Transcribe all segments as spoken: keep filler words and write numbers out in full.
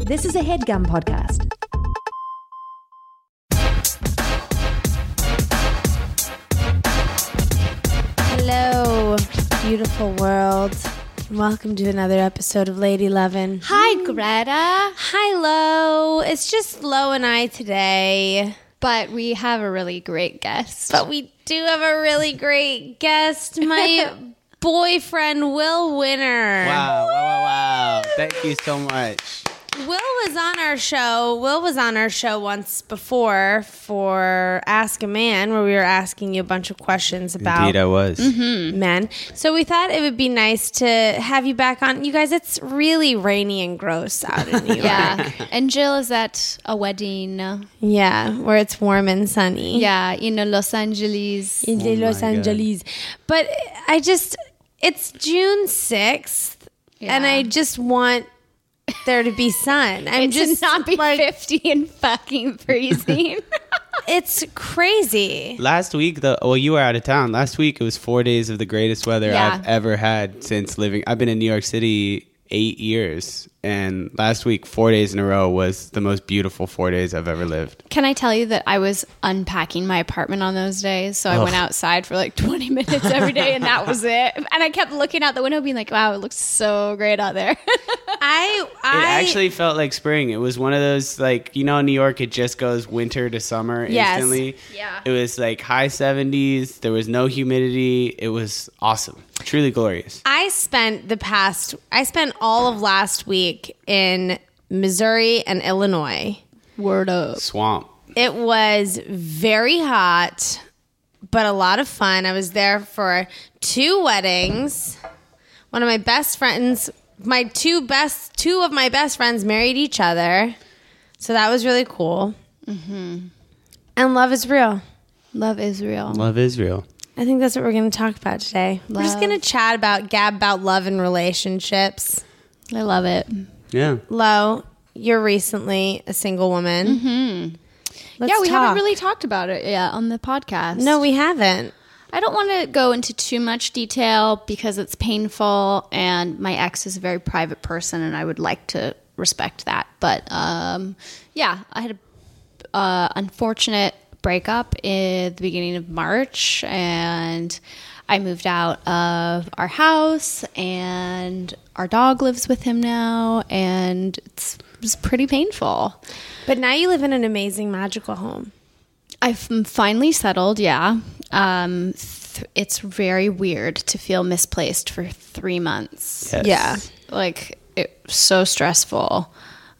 This is a HeadGum podcast. Hello, beautiful world. Welcome to another episode of Lady Lovin'. Hi, Greta. Hi, Lo. It's just Lo and I today. But we have a really great guest. But we do have a really great guest, my boyfriend, Will Winner. Wow, wow, wow, wow. Thank you so much. Will was on our show. Will was on our show once before for Ask a Man, where we were asking you a bunch of questions about Indeed, I was. Mm-hmm. men. So we thought it would be nice to have you back on. You guys, it's really rainy and gross out in New York. Yeah. And Jill is at a wedding. Yeah, where it's warm and sunny. Yeah, in Los Angeles. In Oh Los my God. Angeles. But I just, it's June sixth, Yeah. and I just want there to be sun. I'm It just should not be like, fifty and fucking freezing. it's crazy. Last week, the well, you were out of town. Last week, it was four days of the greatest weather Yeah. I've ever had since living. I've been in New York City eight years, and last week, four days in a row was the most beautiful four days I've ever lived. Can I tell you that I was unpacking my apartment on those days? So I Ugh. went outside for like twenty minutes every day, and that was it. And I kept looking out the window being like, wow, it looks so great out there. I, It I actually felt like spring. It was one of those, like, you know, in New York, it just goes winter to summer Yes. instantly. Yeah. It was like high seventies. There was no humidity. It was awesome. Truly glorious. I spent the past, I spent all of last week in Missouri and Illinois. Word up. Swamp. It was very hot, but a lot of fun. I was there for two weddings. One of my best friends, my two best, two of my best friends married each other. So that was really cool. Mm-hmm. And love is real. Love Israel. Love Israel. I think that's what we're going to talk about today. We're just Love. going to chat about, gab about love and relationships. I love it. Yeah. Lo, you're recently a single woman. Mm-hmm. Let's yeah, we talk. haven't really talked about it yet on the podcast. No, we haven't. I don't want to go into too much detail because it's painful, and my ex is a very private person, and I would like to respect that. But um, yeah, I had a uh, unfortunate breakup in the beginning of March, and I moved out of our house, and our dog lives with him now, and it's, it's pretty painful. But now you live in an amazing, magical home. I've finally settled, yeah. Um, th- it's very weird to feel misplaced for three months. Yes. Yeah. Like, it's so stressful.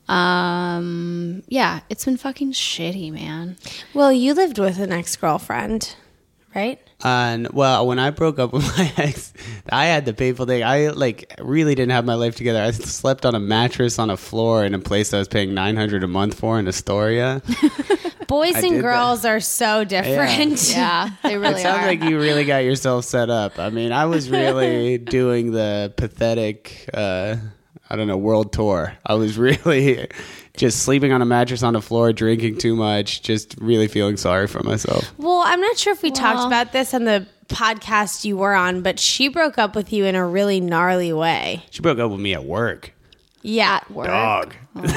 Um, yeah, it's been fucking shitty, man. Well, you lived with an ex-girlfriend, right? And well, when I broke up with my ex, I had the painful thing. I like really didn't have my life together. I slept on a mattress on a floor in a place I was paying nine hundred a month for in Astoria. Boys I and did girls are so different. Yeah, they really It sounds are. like you really got yourself set up. I mean, I was really doing the pathetic, uh, I don't know, world tour. I was really just sleeping on a mattress on the floor, drinking too much, just really feeling sorry for myself. Well, I'm not sure if we Well- talked about this on the podcast you were on, but she broke up with you in a really gnarly way. She broke up with me at work. Yeah. Work. Dog.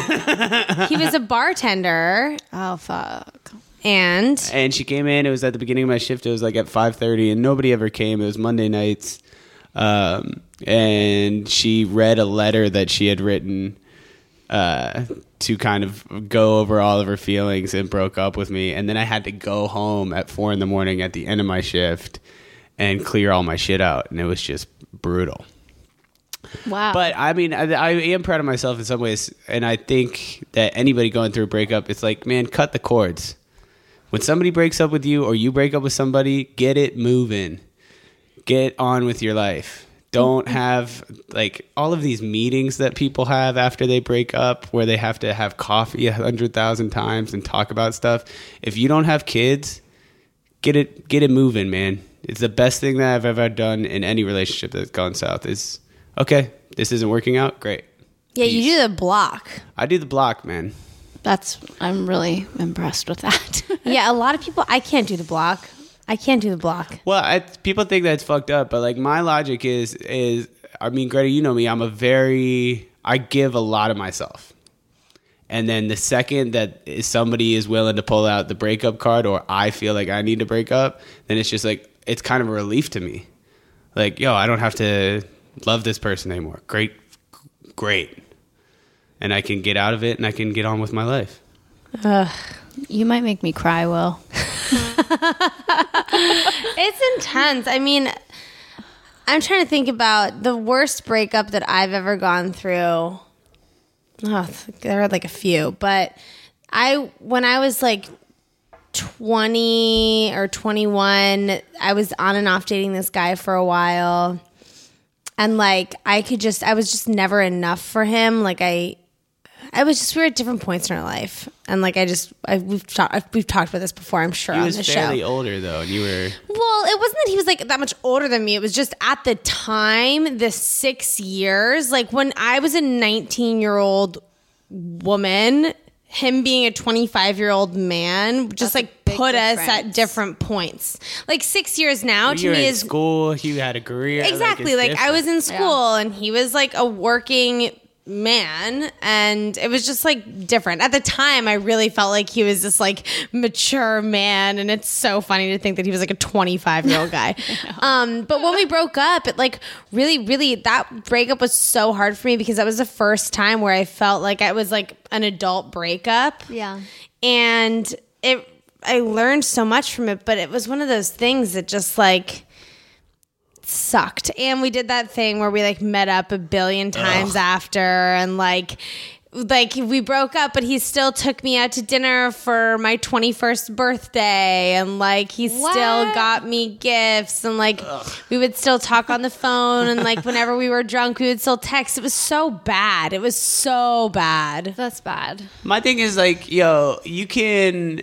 He was a bartender, Oh, fuck. and And she came in. It was at the beginning of my shift. It was like at five thirty, and nobody ever came. It was Monday nights. Um, and she read a letter that she had written uh, to kind of go over all of her feelings and broke up with me. And then I had to go home at four in the morning at the end of my shift and clear all my shit out. And it was just brutal. Wow. But I mean, I, I am proud of myself in some ways. And I think that anybody going through a breakup, it's like, man, cut the cords. When somebody breaks up with you or you break up with somebody, get it moving. Get on with your life. Don't have like all of these meetings that people have after they break up where they have to have coffee a hundred thousand times and talk about stuff. If you don't have kids, get it get it moving, man. It's the best thing that I've ever done in any relationship that's gone south is, okay, this isn't working out. Great. yeah, you Peace. do the block. I do the block, man. That's, I'm really impressed with that. Yeah, a lot of people, I can't do the block. I can't do the block. Well, I, people think that's fucked up, but like my logic is, is I mean, Greta, you know me. I'm a very, I give a lot of myself. And then the second that somebody is willing to pull out the breakup card, or I feel like I need to break up, then it's just like, it's kind of a relief to me. Like, yo, I don't have to love this person anymore. Great, great. And I can get out of it and I can get on with my life. Ugh. You might make me cry, Will. It's intense. I mean, I'm trying to think about the worst breakup that I've ever gone through. Oh, there are like a few, but I, when I was like twenty or twenty-one, I was on and off dating this guy for a while. And like, I could just, I was just never enough for him. Like I, I was just, we were at different points in our life. And like, I just, I, we've, talked, we've talked about this before, I'm sure, He on was the fairly show. older though, and you were... Well, it wasn't that he was like that much older than me. It was just at the time, the six years, like when I was a nineteen year old woman, him being a twenty-five year old man just That's a like big put us at difference. different points. Like six years now You to were me in is school, you had a career. exactly like, like, it's I was different. in school and he was like a working man, and it was just like different. At the time, I really felt like he was this like mature man, and it's so funny to think that he was like a twenty-five year old guy. um, but when we broke up, it like really, really that breakup was so hard for me because that was the first time where I felt like I was like an adult breakup. Yeah. And it, I learned so much from it, but it was one of those things that just like sucked. And we did that thing where we like met up a billion times Ugh. after, and like like we broke up, but he still took me out to dinner for my twenty-first birthday, and like he What? still got me gifts, and like we would still talk on the phone, and like whenever we were drunk we would still text. It was so bad. It was so bad. That's bad. My thing is like, yo, you can...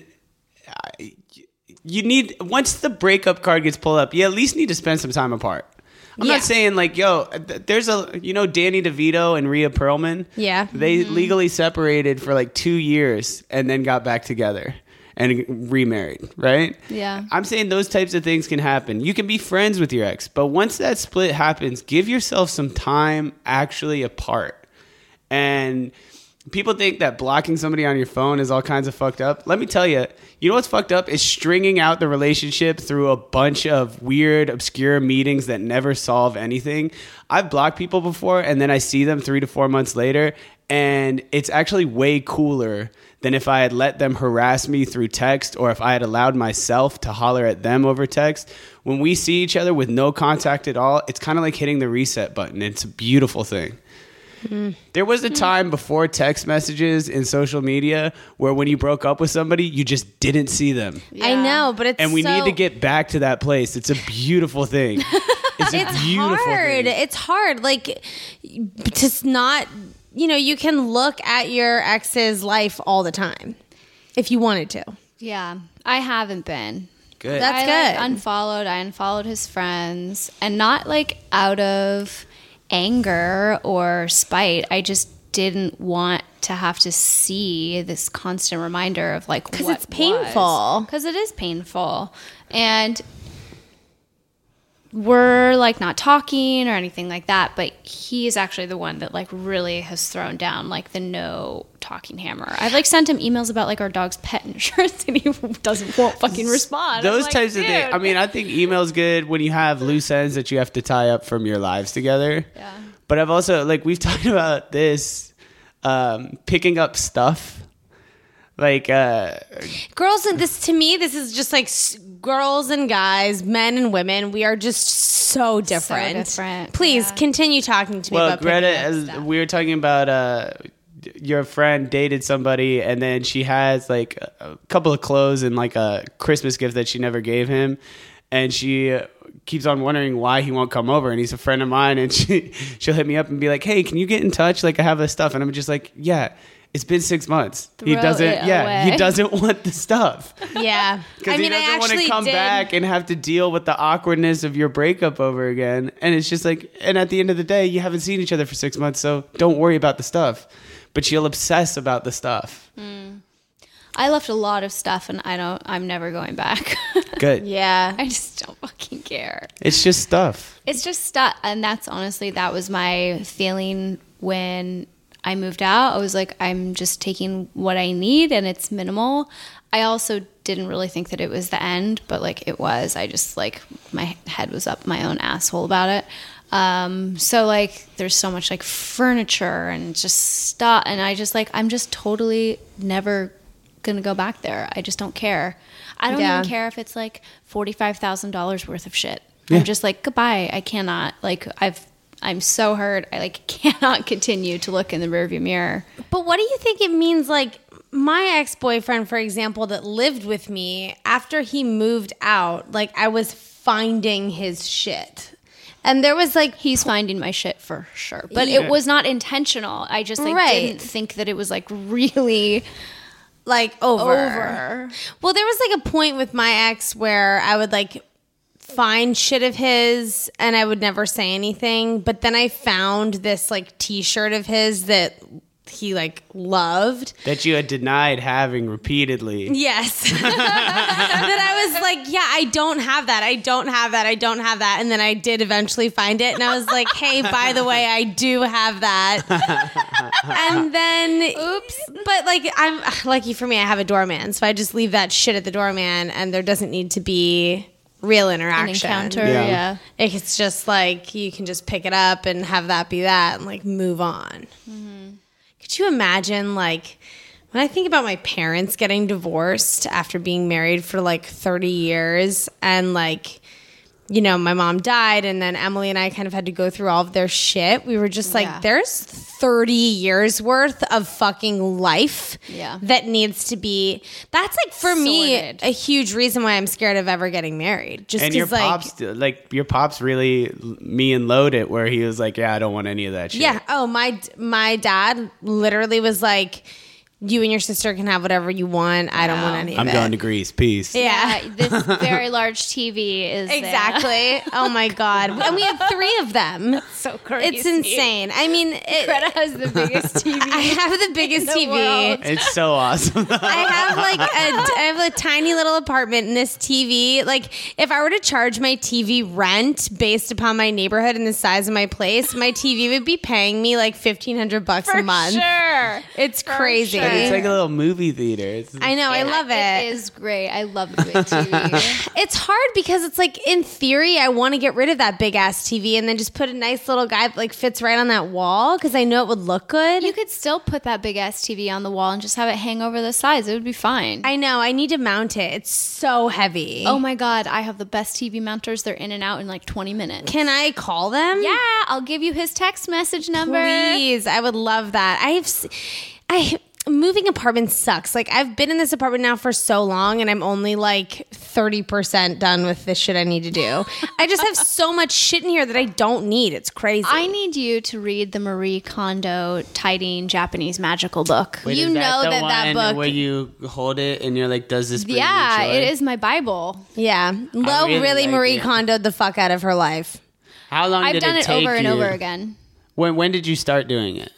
You need, once the breakup card gets pulled up, you at least need to spend some time apart. I'm Yeah. not saying like, yo, th- there's a, you know, Danny DeVito and Rhea Perlman? Yeah. They legally separated for like two years and then got back together and remarried, right? Yeah. I'm saying those types of things can happen. You can be friends with your ex, but once that split happens, give yourself some time actually apart. And people think that blocking somebody on your phone is all kinds of fucked up. Let me tell you, you know what's fucked up is stringing out the relationship through a bunch of weird, obscure meetings that never solve anything. I've blocked people before, and then I see them three to four months later, and it's actually way cooler than if I had let them harass me through text, or if I had allowed myself to holler at them over text. When we see each other with no contact at all, it's kind of like hitting the reset button. It's a beautiful thing. Mm. There was a time before text messages and social media where when you broke up with somebody, you just didn't see them. Yeah. I know, but it's And we so- need to get back to that place. It's a beautiful thing. It's a it's beautiful hard. thing. It's hard. Like, to not, you know, you can look at your ex's life all the time if you wanted to. Yeah. I haven't been. Good. That's I good. Like, unfollowed. I unfollowed his friends, and not like out of anger or spite. I just didn't want to have to see this constant reminder of like 'Cause what it's painful. Because it is painful, and we're like not talking or anything like that. But he is actually the one that like really has thrown down like the no talking hammer. I've like sent him emails about like our dog's pet insurance, and he doesn't won't fucking respond. I'm Those like, types of things. "Dude." I mean, I think email's good when you have loose ends that you have to tie up from your lives together. Yeah. But I've also, like, we've talked about this, um, picking up stuff. Like, uh, Girls, and this to me, this is just like s- girls and guys, men and women. We are just so different. different, Please yeah. continue talking to me well, about Greta, picking up as stuff. we were talking about, uh, your friend dated somebody, and then she has like a, a couple of clothes and like a Christmas gift that she never gave him, and she uh, keeps on wondering why he won't come over. And he's a friend of mine, and she she'll hit me up and be like, "Hey, can you get in touch? Like, I have this stuff," and I'm just like, "Yeah." It's been six months. he Throw doesn't. it Yeah, away. he doesn't want the stuff Yeah. because I mean, he I doesn't want actually to come did. back and have to deal with the awkwardness of your breakup over again. And it's just like, and at the end of the day, you haven't seen each other for six months, so don't worry about the stuff. But she'll obsess about the stuff. I left a lot of stuff, and I don't. I'm never going back. Good. Yeah. I just don't fucking care. It's just stuff. It's just stuff, and that's honestly that was my feeling when I moved out, I was like, I'm just taking what I need and it's minimal. I also didn't really think that it was the end, but like it was. I just like my head was up my own asshole about it. Um, so like there's so much like furniture and just stuff, and I just like I'm just totally never gonna go back there. I just don't care. I don't Yeah. even care if it's like forty-five thousand dollars worth of shit. Yeah. I'm just like goodbye. I cannot like I've I'm so hurt. I like cannot continue to look in the rearview mirror. But what do you think it means? Like my ex-boyfriend, for example, that lived with me, after he moved out, like I was finding his shit. And there was like, He's finding my shit for sure, but Yeah. it was not intentional. I just like Right. didn't think that it was like really like over. over. Well, there was like a point with my ex where I would like find shit of his and I would never say anything. But then I found this like t-shirt of his that he like loved. That you had denied having repeatedly. Yes. That I was like, yeah, I don't have that. I don't have that. I don't have that. And then I did eventually find it. And I was like, hey, by the way, I do have that. And then, oops. But like, I'm lucky for me, I have a doorman. So I just leave that shit at the doorman and there doesn't need to be real An interaction. encounter, Yeah. yeah. It's just like, you can just pick it up and have that be that and like move on. Could you imagine, like, when I think about my parents getting divorced after being married for like thirty years and like, you know, my mom died and then Emily and I kind of had to go through all of their shit. We were just like, Yeah. there's thirty years worth of fucking life Yeah. that needs to be, that's like for me Sorted. a huge reason why I'm scared of ever getting married. Just And your because like, pops, like your pops, really me and load it where he was like, "Yeah, I don't want any of that shit." yeah. Oh, my, my dad literally was like, you and your sister can have whatever you want. I don't want any of I'm it. going to Greece. Peace. Yeah. Yeah, this very large T V is there. Exactly. Oh my God. And we have three of them. So crazy. It's insane. I mean, it, Greta has the biggest T V. I have the biggest the T V. world. It's so awesome. I have like a, I have a tiny little apartment in this T V. Like if I were to charge my T V rent based upon my neighborhood and the size of my place, my T V would be paying me like fifteen hundred bucks For a month. sure. It's For crazy. sure. It's like a little movie theater. It's, I know. I And love it. It is great. I love the big T V. It's hard because it's like in theory I want to get rid of that big ass T V and then just put a nice little guy that like fits right on that wall because I know it would look good. You could still put that big ass T V on the wall and just have it hang over the sides. It would be fine. I know. I need to mount it. It's so heavy. oh my God, I have the best T V mounters. They're in and out in like twenty minutes. Can I call them? Yeah, I'll give you his text message number. Please. I would love that. I have, s- I, moving apartments sucks. Like I've been in this apartment now for so long and I'm only like thirty percent done with the shit I need to do. I just have so much shit in here that I don't need. It's crazy. I need you to read the Marie Kondo tidying Japanese magical book. Wait, you is know the that that one book- where you hold it and you're like, "Does this bring Yeah, me joy?" it is my Bible. yeah. Lo really really, like Marie it. Kondoed the fuck out of her life. How long I've did done it it take over and you? over again. When when did you start doing it?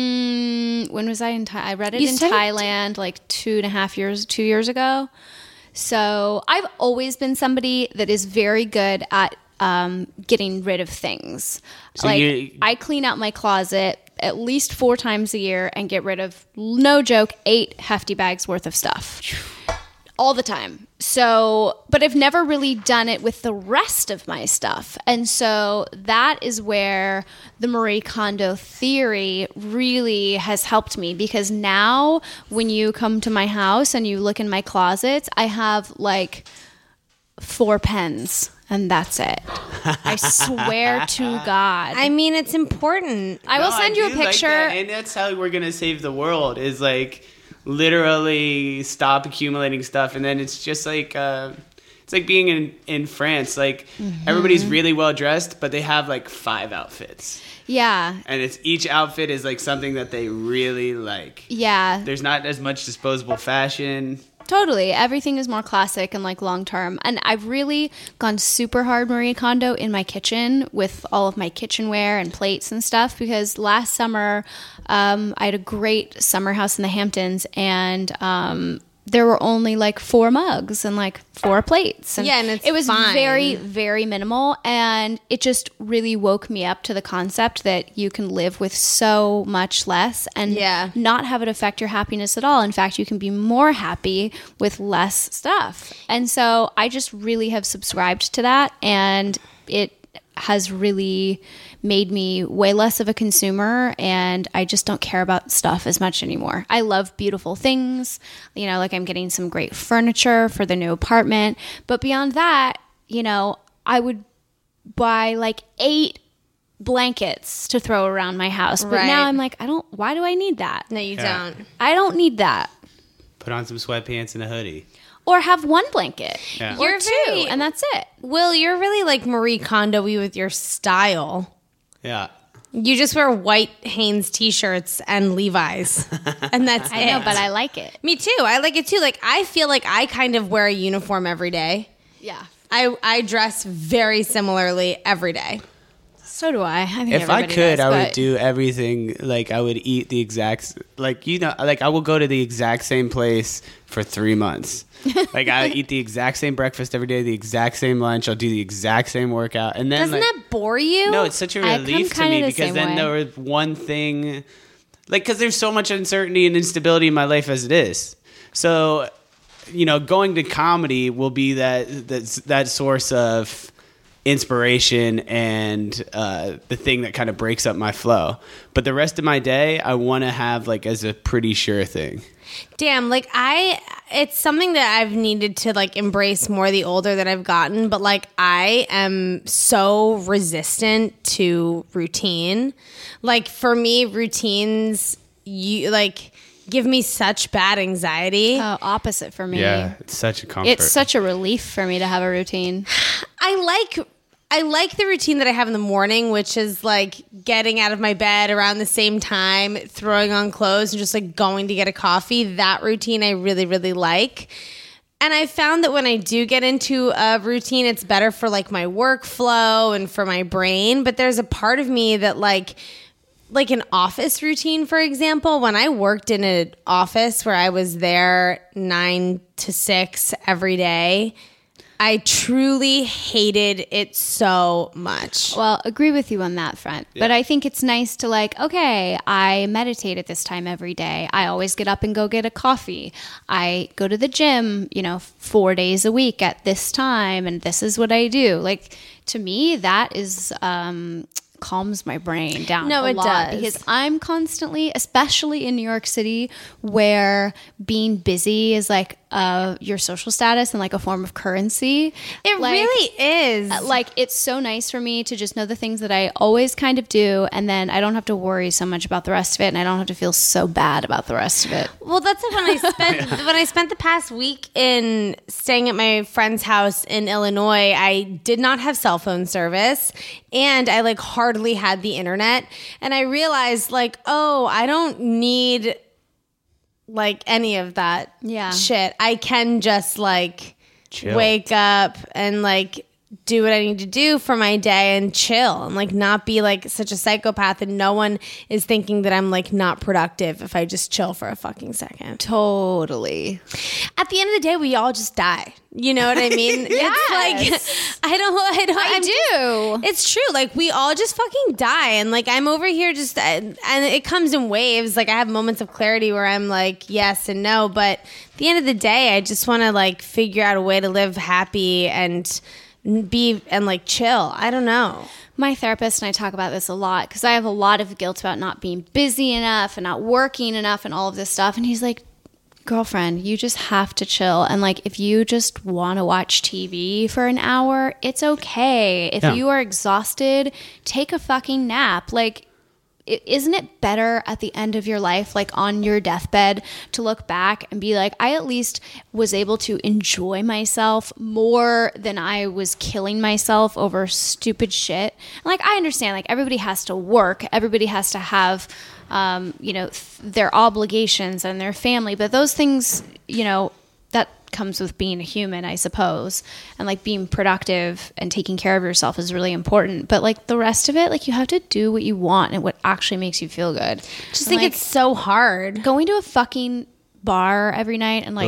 Mm, when was I in Thailand? I read it You in started- Thailand like two and a half years, two years ago. So I've always been somebody that is very good at um, getting rid of things. So like you- I clean out my closet at least four times a year and get rid of, no joke, eight hefty bags worth of stuff. All the time. So, but I've never really done it with the rest of my stuff. And so that is where the Marie Kondo theory really has helped me, because now when you come to my house and you look in my closets, I have like four pens and that's it. I swear to God. I mean, it's important. I will No, send you a do like picture. that, and that's how we're gonna save the world. Is like literally stop accumulating stuff, and then it's just like uh, it's like being in in France. Like Mm-hmm. everybody's really well dressed, but they have like five outfits, Yeah. and it's each outfit is like something that they really like. Yeah. There's not as much disposable fashion. Totally. Everything is more classic and like long term. And I've really gone super hard Marie Kondo in my kitchen with all of my kitchenware and plates and stuff, because last summer um, I had a great summer house in the Hamptons, and um, there were only like four mugs and like four plates. And Yeah, and it's it was fine. very, very minimal. And it just really woke me up to the concept that you can live with so much less and Yeah. not have it affect your happiness at all. In fact, you can be more happy with less stuff. And so I just really have subscribed to that. And it has really made me way less of a consumer, and I just don't care about stuff as much anymore. I love beautiful things, you know, like I'm getting some great furniture for the new apartment, but beyond that, you know, I would buy like eight blankets to throw around my house, but Right. now I'm like, I don't, why do I need that? No, you Yeah. don't. I don't need that. Put on some sweatpants and a hoodie. Or have one blanket Yeah. or You're two, very- and that's it. Will, you're really like Marie Kondo-y with your style. Yeah. You just wear white Hanes t-shirts and Levi's, and that's I it. know, but I like it. Me too. I like it too. Like I feel like I kind of wear a uniform every day. Yeah. I I dress very similarly every day. So do I. I think If I everybody could, does, I would but- do everything. Like I would eat the exact, like you know, like I will go to the exact same place for three months. Like I eat the exact same breakfast every day, the exact same lunch. I'll do the exact same workout, and then Doesn't like, that bore you? no, it's such a I come relief to kinda me the because same then way. there was one thing, like because there's so much uncertainty and instability in my life as it is. So, you know, going to comedy will be that that that source of inspiration and uh, the thing that kind of breaks up my flow. But the rest of my day, I want to have like as a pretty sure thing. Damn, like I it's something that I've needed to like embrace more the older that I've gotten, but like I am so resistant to routine. Like for me, routines you like give me such bad anxiety. Oh, opposite for me. it's such a comfort. It's such a relief for me to have a routine. I like I like the routine that I have in the morning, which is like getting out of my bed around the same time, throwing on clothes, and just like going to get a coffee. That routine I really, really like. And I found that when I do get into a routine, it's better for like my workflow and for my brain. But there's a part of me that like, like an office routine, for example, when I worked in an office where I was there nine to six every day, I truly hated it so much. Well, agree with you on that front. But I think it's nice to like, okay, I meditate at this time every day. I always get up and go get a coffee. I go to the gym, you know, four days a week at this time, and this is what I do. Like, to me, that is um calms my brain down No, a it lot does. because I'm constantly, especially in New York City, where being busy is like uh, your social status and like a form of currency. It Like, really is. like it's so nice for me to just know the things that I always kind of do, and then I don't have to worry so much about the rest of it, and I don't have to feel so bad about the rest of it. Well, that's like when I spent when I spent the past week in staying at my friend's house in Illinois. I did not have cell phone service, and I like hardly had the internet. And I realized, like, oh, I don't need like any of that Yeah. shit. I can just like Chill. wake up and like do what I need to do for my day and chill and like not be like such a psychopath, and no one is thinking that I'm like not productive if I just chill for a fucking second. Totally. At the end of the day, we all just die. You know what I mean? It's like I don't I don't I I'm do. just- it's true. Like we all just fucking die, and like I'm over here just and it comes in waves. Like I have moments of clarity where I'm like yes and no, but at the end of the day, I just want to like figure out a way to live happy and be and like chill. I don't know. My therapist and I talk about this a lot because I have a lot of guilt about not being busy enough and not working enough and all of this stuff. And he's like, girlfriend, you just have to chill. And like, if you just want to watch T V for an hour, it's okay. If Yeah. you are exhausted, take a fucking nap. Like, i- isn't it better at the end of your life, like on your deathbed, to look back and be like, I at least was able to enjoy myself more than I was killing myself over stupid shit? And like, I understand, like, everybody has to work, everybody has to have, um, you know, th- their obligations and their family, but those things, you know, that comes with being a human, I suppose. And like being productive and taking care of yourself is really important. But like the rest of it, like you have to do what you want and what actually makes you feel good. Just think it's so hard. going to a fucking bar every night and like Ugh.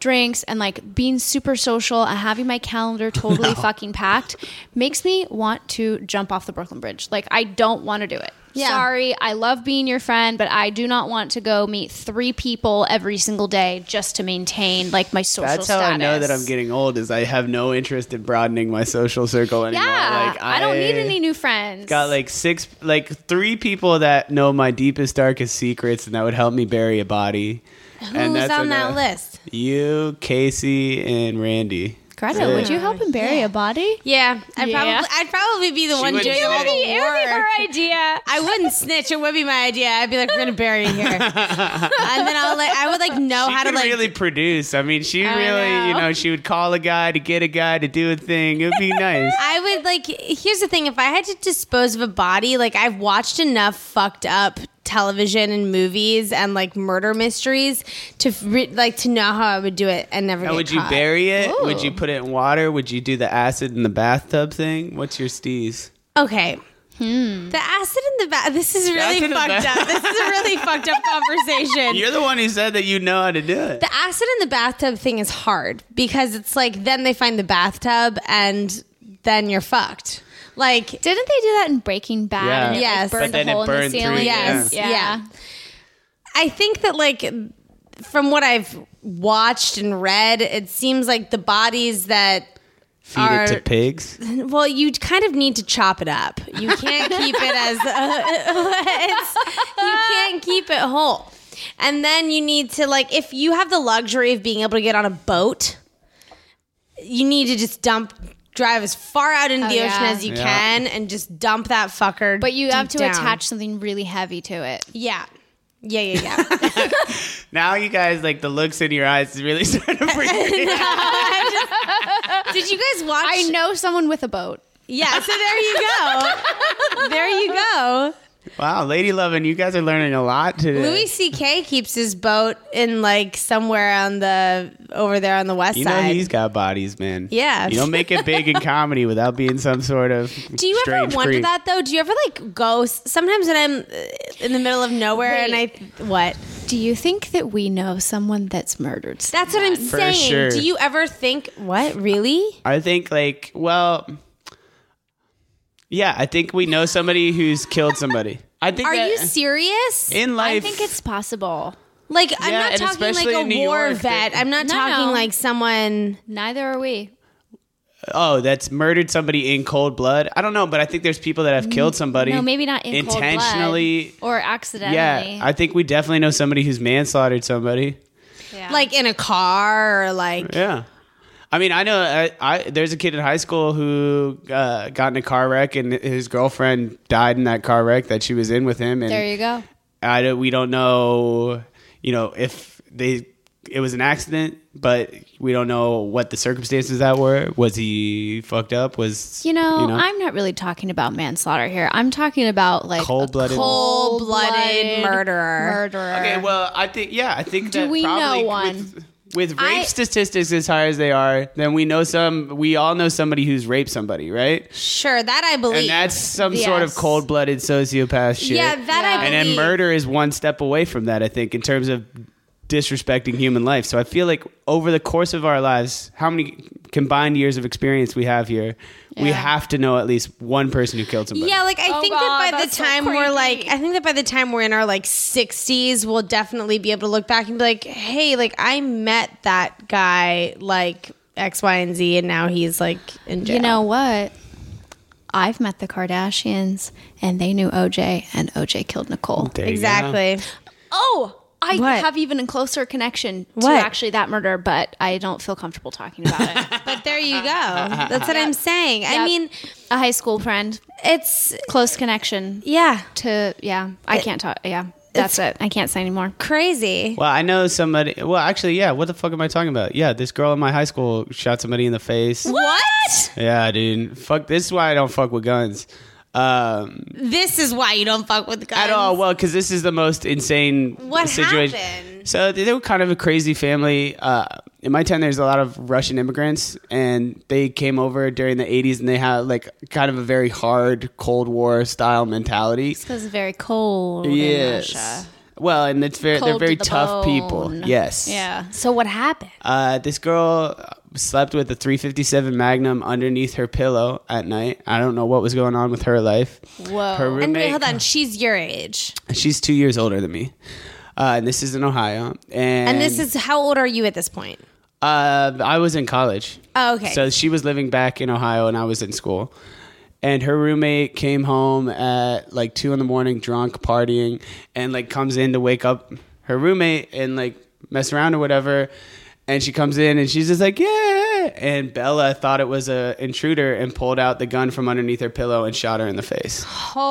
drinks and like being super social and having my calendar totally no. fucking packed makes me want to jump off the Brooklyn Bridge. Like, I don't want to do it. Yeah. Sorry, I love being your friend, but I do not want to go meet three people every single day just to maintain like my social That's status. how I know that I'm getting old, is I have no interest in broadening my social circle anymore. Yeah, like, I, I don't need any new friends. Got like six, like three people that know my deepest, darkest secrets, and that would help me bury a body. Who's and that's on enough. that list? You, Casey, and Randy. Greta, Yeah. would you help him bury Yeah. a body? Yeah, I'd Yeah. probably I'd probably be the She one would doing do all it. the It would be- it would be work. her idea. I wouldn't snitch. It would be my idea. I'd be like, we're gonna bury you here, and then I'll like I would like know She how to could like. really produce. I mean, she I really, you know. know, she would call a guy to get a guy to do a thing. It would be nice. I would like. Here's the thing: if I had to dispose of a body, like I've watched enough fucked up television and movies and like murder mysteries to re- like to know how I would do it and never. Now, get would you caught. bury it? Ooh. Would you put it in water? Would you do the acid in the bathtub thing? What's your steez? Okay. The acid in the bath. This is really Acid in the fucked bath- up. This is a really fucked up conversation. You're the one who said that you know how to do it. The acid in the bathtub thing is hard because it's like then they find the bathtub and then you're fucked. Like Didn't they do that in Breaking Bad? Yeah. And it, Yes. like, burned But then the it hole in the burned through, ceiling. yes, yeah. yeah. I think that like from what I've watched and read, it seems like the bodies that Feed are it to pigs. well, you kind of need to chop it up. You can't keep it as uh, it's, you can't keep it whole. And then you need to like if you have the luxury of being able to get on a boat, you need to just dump drive as far out into Oh, the ocean yeah. as you Yeah. can and just dump that fucker. But you have deep to down. attach something really heavy to it. Yeah. Yeah, yeah, yeah. Now you guys, like the looks in your eyes is really starting to freak me out. Did you guys watch? I know someone with a boat. Yeah, so there you go. There you go. Wow, Lady Lovin', you guys are learning a lot today. Louis C K keeps his boat in like somewhere on the over there on the west You know side. he's got bodies, man. Yeah. You don't make it big in comedy without being some sort of Do you ever strange wonder creep. that though? Do you ever like go sometimes when I'm uh, in the middle of nowhere and I what? Do you think that we know someone that's murdered someone? That's what I'm For saying. sure. Do you ever think what really? I think like, well, yeah, I think we know somebody who's killed somebody. I think Are that you serious? in life, I think it's possible. Like I'm Yeah, not and talking like especially a in New war York, vet. that- I'm not No, talking no. like someone. Neither are we. oh, that's murdered somebody in cold blood. I don't know, but I think there's people that have killed somebody. No, maybe not in cold blood. intentionally. Or accidentally. Yeah, I think we definitely know somebody who's manslaughtered somebody. Yeah. Like in a car or like Yeah. I mean, I know I, I there's a kid in high school who uh, got in a car wreck and his girlfriend died in that car wreck that she was in with him. And there you go. I don't, we don't know, you know, if they it was an accident, but we don't know what the circumstances that were. Was he fucked up? Was You know, you know? I'm not really talking about manslaughter here. I'm talking about like Cold-blooded- a cold-blooded cold-blooded murderer. Murderer. Okay, well, I think yeah, I think Do that we know probably one? With, with rape I- statistics as high as they are, then we know some. We all know somebody who's raped somebody, right? sure that I believe. And that's some sort of Yes. cold-blooded sociopath shit. yeah, that Yeah. I and believe. then murder is one step away from that, I think, in terms of disrespecting human life. So I feel like over the course of our lives, how many combined years of experience we have here, we Yeah. have to know at least one person who killed somebody. Yeah, like I Oh think God, that by the that's so time we're like, creepy. I think that by the time we're in our like sixties, we'll definitely be able to look back and be like, hey, like I met that guy like X, Y, and Z, and now he's like in jail. You know what? I've met the Kardashians and they knew O J and O J killed Nicole. There you go. exactly. Oh, I What? have even a closer connection to What? actually that murder, but I don't feel comfortable talking about it. But there you go. That's what I'm saying. I Yep. mean, A high school friend, it's close connection yeah, to, yeah, I can't talk. Yeah, that's it. I can't say anymore. crazy. Well, I know somebody. Well, actually, yeah. What the fuck am I talking about? Yeah, this girl in my high school shot somebody in the face. What? Yeah, dude. Fuck. This is why I don't fuck with guns. Um, This is why you don't fuck with guns at all. Well, because this is the most insane What situation. happened? So they were kind of a crazy family. Uh, in my town, there's a lot of Russian immigrants, and they came over during the eighties, and they had like kind of a very hard Cold War style mentality. Because it's very cold in Yes. Russia. Well, and it's very, they're Cold to very the tough bone. people. Yes. Yeah. So what happened? Uh, this girl slept with a three fifty-seven Magnum underneath her pillow at night. I don't know what was going on with her life. Whoa. Her roommate, And wait, hold on. She's your age. she's two years older than me. Uh, and this is in Ohio. And, And this is, how old are you at this point? Uh, I was in college. Oh, okay. So she was living back in Ohio and I was in school. And her roommate came home at like two in the morning, drunk, partying, and like comes in to wake up her roommate and like mess around or whatever. And she comes in and she's just like, yeah. And Bella thought it was a intruder and pulled out the gun from underneath her pillow and shot her in the face.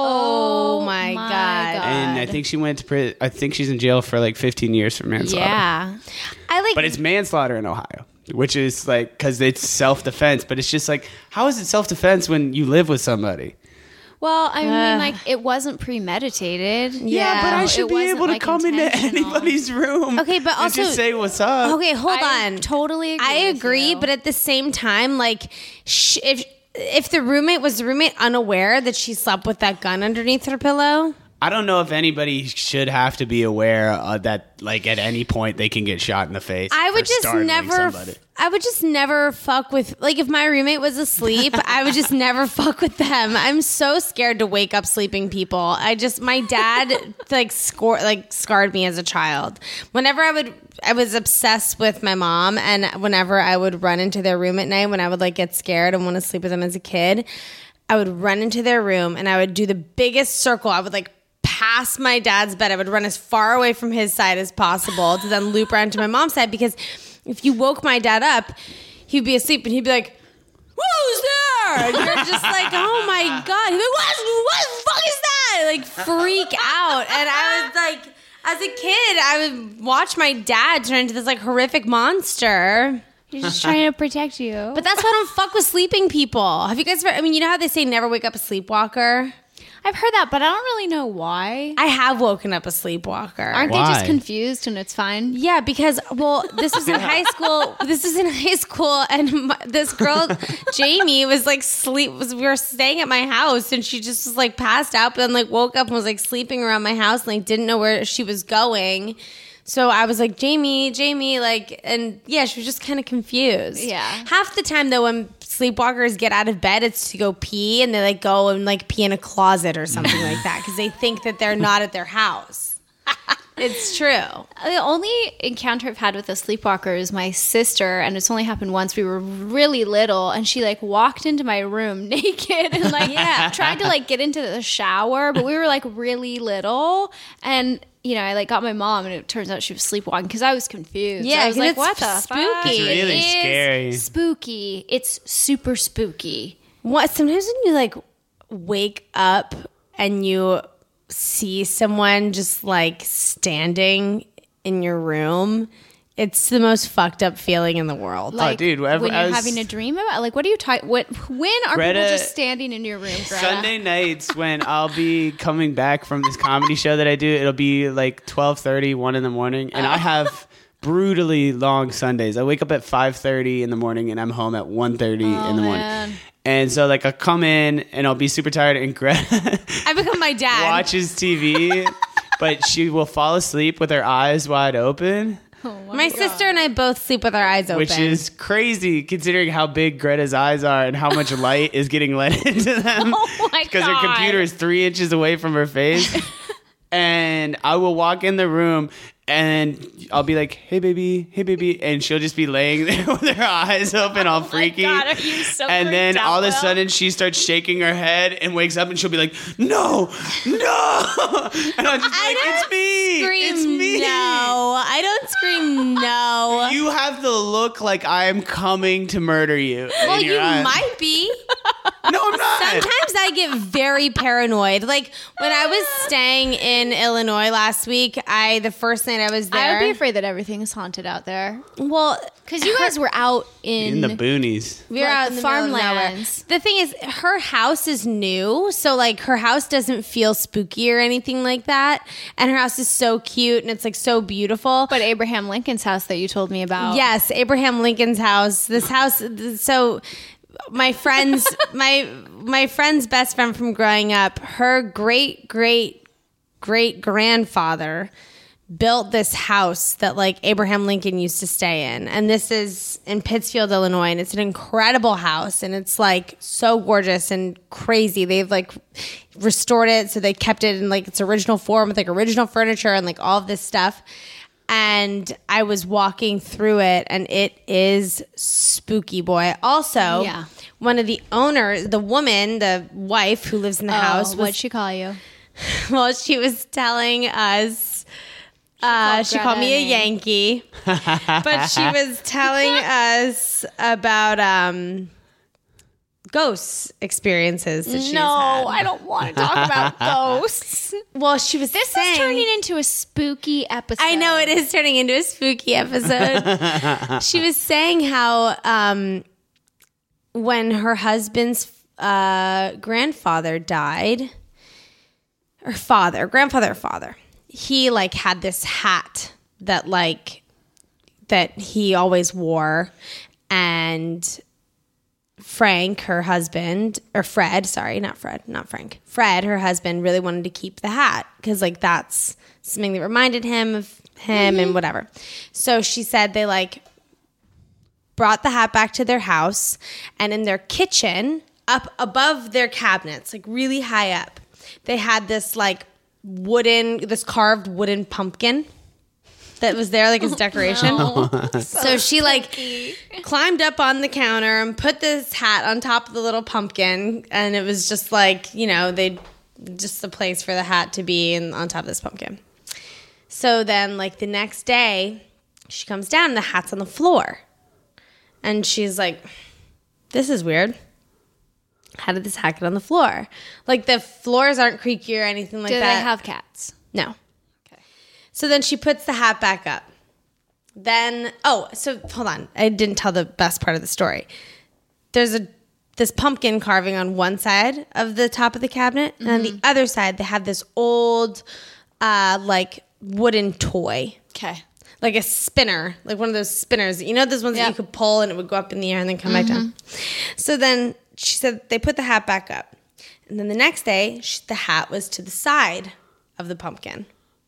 Oh, Oh my, my God. God. And I think she went to prison. I think she's in jail for like fifteen years for manslaughter. Yeah. I like But it's manslaughter in Ohio, which is like, because it's self-defense. But it's just like, how is it self-defense when you live with somebody? Well, I mean, Ugh. like, it wasn't premeditated. Yeah, but I It should be wasn't, able to like, come into intentional. anybody's room. Okay, but and also- just say what's up. Okay, hold I on. totally agree I with agree, you. but at the same time, like, sh- if if the roommate was the roommate unaware that she slept with that gun underneath her pillow, I don't know if anybody should have to be aware uh, that, like, at any point they can get shot in the face. I would for just startling never. somebody. I would just never fuck with, like, if my roommate was asleep, I would just never fuck with them. I'm so scared to wake up sleeping people. I just, my dad like score like scarred me as a child. Whenever I would, I was obsessed with my mom, and whenever I would run into their room at night, when I would like get scared and want to sleep with them as a kid, I would run into their room and I would do the biggest circle. I would like past my dad's bed. I would run as far away from his side as possible to then loop around to my mom's side, because if you woke my dad up, he'd be asleep and he'd be like, "Who's there?" And you're just like, "Oh my God." He'd be like, what, what the fuck is that? Like freak out. And I was like, as a kid, I would watch my dad turn into this like horrific monster. He's just trying to protect you. But that's why I don't fuck with sleeping people. Have you guys ever, I mean, you know how they say never wake up a sleepwalker? I've heard that, but I don't really know why. I have woken up a sleepwalker. Aren't Why? they just confused and it's fine? Yeah, because, well, this was in high school. This was in high school, and my, this girl, Jamie, was like sleep. Was we were staying at my house, and she just was like passed out, but then like woke up and was like sleeping around my house, and like didn't know where she was going. So I was like, Jamie, Jamie, like, and yeah, she was just kind of confused. Yeah. Half the time though, when sleepwalkers get out of bed, it's to go pee, and they like go and like pee in a closet or something like that because they think that they're not at their house. It's true. The only encounter I've had with a sleepwalker is my sister, and it's only happened once. We were really little, and she like walked into my room naked and like yeah, tried to like get into the shower, but we were like really little, and you know, I like got my mom, and it turns out she was sleepwalking because I was confused. Yeah, I was 'cause like, it's "What the spooky. fuck?" It's really It is scary. Spooky. It's super spooky. What sometimes when you like wake up and you see someone just like standing in your room, it's the most fucked up feeling in the world. Like, dude, whenever when I you're was- having a dream about, like, what are you talking? What? When are Greta- people just standing in your room, Greta? Sunday nights when I'll be coming back from this comedy show that I do, it'll be like twelve thirty, one in the morning, and I have brutally long Sundays. I wake up at five thirty in the morning and I'm home at one thirty in the morning. man. And so like I'll come in and I'll be super tired, and Greta I become my dad. watches T V, but she will fall asleep with her eyes wide open. My sister and I both sleep with our eyes open. Which is crazy considering how big Greta's eyes are and how much light is getting let into them. Oh my Because her God. computer is three inches away from her face. And I will walk in the room and I'll be like, "Hey baby, hey baby," and she'll just be laying there with her eyes open, all freaky. Oh God, are you so and then freaked out, all of a Will? sudden she starts shaking her head and wakes up and she'll be like, "No, no!" And I'm just I like, don't "It's me, scream it's me." no. I don't scream no. You have the look like I am coming to murder you. well, in your you eyes. might be. No, I'm not. Sometimes I get very paranoid. Like when I was staying in Illinois last week, I the first night I was there. I would be afraid that everything is haunted out there. well, Because you guys were out in, in the boonies. we were like out the in the farmlands. farmlands. The thing is, her house is new, so like her house doesn't feel spooky or anything like that. And her house is so cute and it's like so beautiful. But Abraham Lincoln's house that you told me about. Yes, Abraham Lincoln's house. This house. So my friend's my my friend's best friend from growing up, her great great great grandfather built this house that like Abraham Lincoln used to stay in. And this is in Pittsfield, Illinois. And it's an incredible house. And it's like so gorgeous and crazy. They've like restored it. So they kept it in like its original form with like original furniture and like all of this stuff. And I was walking through it and it is spooky, boy. Also, Yeah. one of the owners, the woman, the wife who lives in the house, Oh, was, what'd she call you? well, she was telling us, uh, called she Greta called me a a name. Yankee, but she was telling us about um, ghost experiences that she's No, had. I don't want to talk about ghosts. Well, she was This saying, is turning into a spooky episode. I know it is turning into a spooky episode. She was saying how um, when her husband's uh, grandfather died, or father, grandfather or father, he like had this hat that like that he always wore, and Frank, her husband, or Fred, sorry, not Fred, not Frank. Fred, her husband, really wanted to keep the hat because, like, that's something that reminded him of him and whatever. So she said they, like, brought the hat back to their house, and in their kitchen, up above their cabinets, like really high up, they had this, like, wooden, this carved wooden pumpkin that was there like as decoration. So she like climbed up on the counter and put this hat on top of the little pumpkin, and it was just like, you know, they just a place for the hat to be and on top of this pumpkin. So then like the next day she comes down and the hat's on the floor. And she's like, this is weird. How did this hat get on the floor? Like the floors aren't creaky or anything like Do that. they have cats? No. So then she puts the hat back up. Then, oh, so hold on. I didn't tell the best part of the story. There's a this pumpkin carving on one side of the top of the cabinet. Mm-hmm. And on the other side, they have this old, uh, like, wooden toy. Okay. Like a spinner. Like one of those spinners. You know those ones Yep. that you could pull and it would go up in the air and then come mm-hmm. back down? So then she said they put the hat back up. And then the next day, she, the hat was to the side of the pumpkin.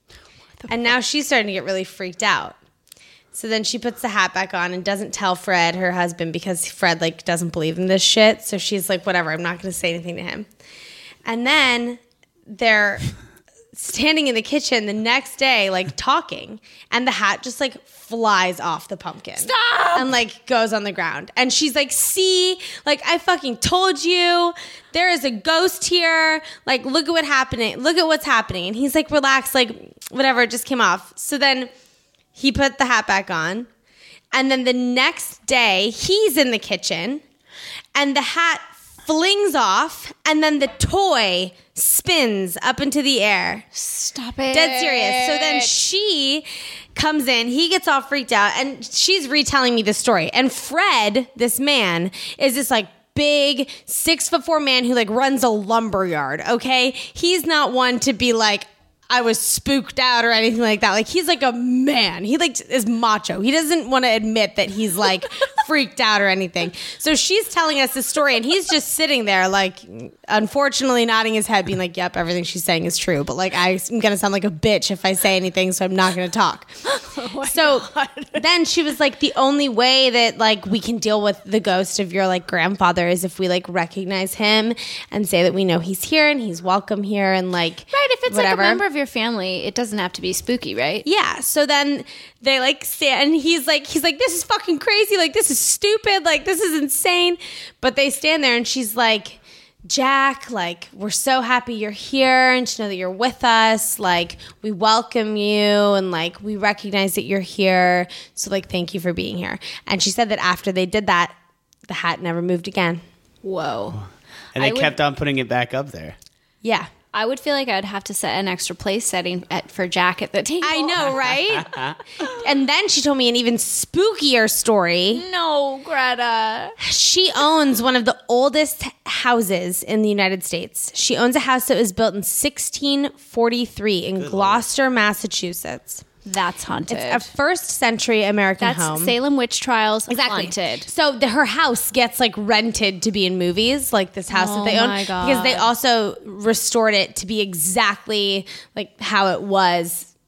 And now she's starting to get really freaked out. So then she puts the hat back on and doesn't tell Fred, her husband, because Fred like doesn't believe in this shit. So she's like, whatever, I'm not going to say anything to him. And then they're standing in the kitchen the next day, like talking, and the hat just like flies off the pumpkin. Stop! And like goes on the ground. And she's like, see, like I fucking told you, there is a ghost here. Like, look at what happening. Look at what's happening. And he's like, relax, like whatever, it just came off. So then he put the hat back on. And then the next day he's in the kitchen and the hat flings off, and then the toy spins up into the air. Stop it. Dead serious. So then she comes in, he gets all freaked out, and she's retelling me the story. And Fred, this man, is this like big six foot four man who like runs a lumber yard. Okay. He's not one to be like, I was spooked out or anything like that. Like he's like a man. He like is macho. He doesn't want to admit that he's like freaked out or anything. So she's telling us this story and he's just sitting there like unfortunately nodding his head being like, yep, everything she's saying is true. But like I'm going to sound like a bitch if I say anything, so I'm not going to talk. Oh so then she was like, the only way that like we can deal with the ghost of your like grandfather is if we like recognize him and say that we know he's here and he's welcome here and like Right, if it's whatever. like a member of your family, it doesn't have to be spooky, right? Yeah. So then they like stand and he's like, he's like, this is fucking crazy. Like, this is stupid. Like, this is insane. But they stand there and she's like, Jack, like, we're so happy you're here and to know that you're with us. Like, we welcome you and like, we recognize that you're here. So like, thank you for being here. And she said that after they did that, the hat never moved again. Whoa. And they I would- kept on putting it back up there. Yeah. I would feel like I'd have to set an extra place setting at, for Jack at the table. I know, right? And then she told me an even spookier story. No, Greta. She owns one of the oldest houses in the United States. She owns a house that was built in sixteen forty-three in Good Gloucester, Massachusetts. That's haunted. It's a first century American That's home. Salem witch trials Exactly. haunted. So the, her house gets like rented to be in movies, like this house Oh that they own, my God. because they also restored it to be exactly like how it was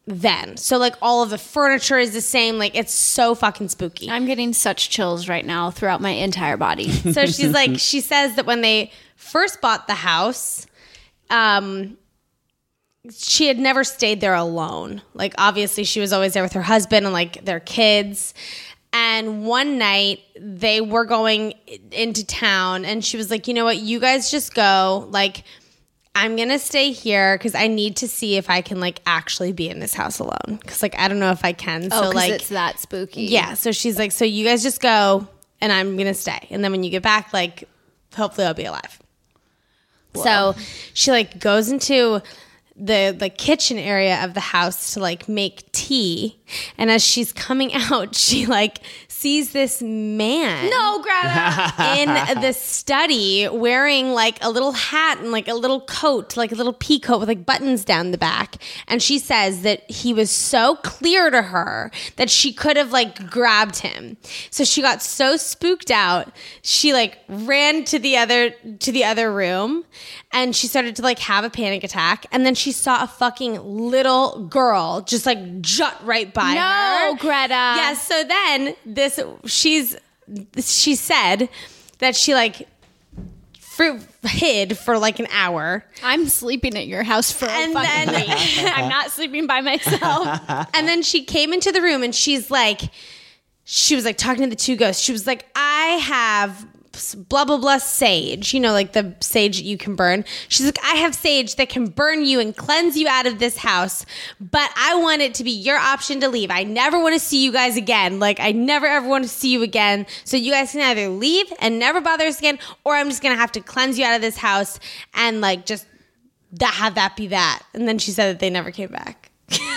then. So like all of the furniture is the same. Like it's so fucking spooky. I'm getting such chills right now throughout my entire body. So she's like, she says that when they first bought the house, um, she had never stayed there alone. Like obviously she was always there with her husband and like their kids. And one night they were going into town and she was like, you know what, you guys just go. Like, I'm going to stay here because I need to see if I can like actually be in this house alone. Because like, I don't know if I can. Oh, so like, it's that spooky. yeah. So she's like, so you guys just go and I'm going to stay. And then when you get back, like, hopefully I'll be alive. Whoa. So she like goes into the the kitchen area of the house to like make tea. And as she's coming out, she like sees this man. No, Greta. In the study wearing like a little hat and like a little coat, like a little pea coat with like buttons down the back. And she says that he was so clear to her that she could have like grabbed him. So she got so spooked out, she like ran to the other to the other room and she started to like have a panic attack. And then she saw a fucking little girl just like jut right by No, her. Greta. Yes. So then this, she's, she said that she like fr- hid for like an hour. I'm sleeping at your house for And a fucking then- week. I'm not sleeping by myself. And then she came into the room and she's like, she was like talking to the two ghosts. She was like, I have blah, blah, blah sage, you know, like the sage that you can burn. She's like, I have sage that can burn you and cleanse you out of this house, but I want it to be your option to leave. I never want to see you guys again. Like, I never ever want to see you again. So you guys can either leave and never bother us again, or I'm just going to have to cleanse you out of this house and like just that, have that be that. And then she said that they never came back.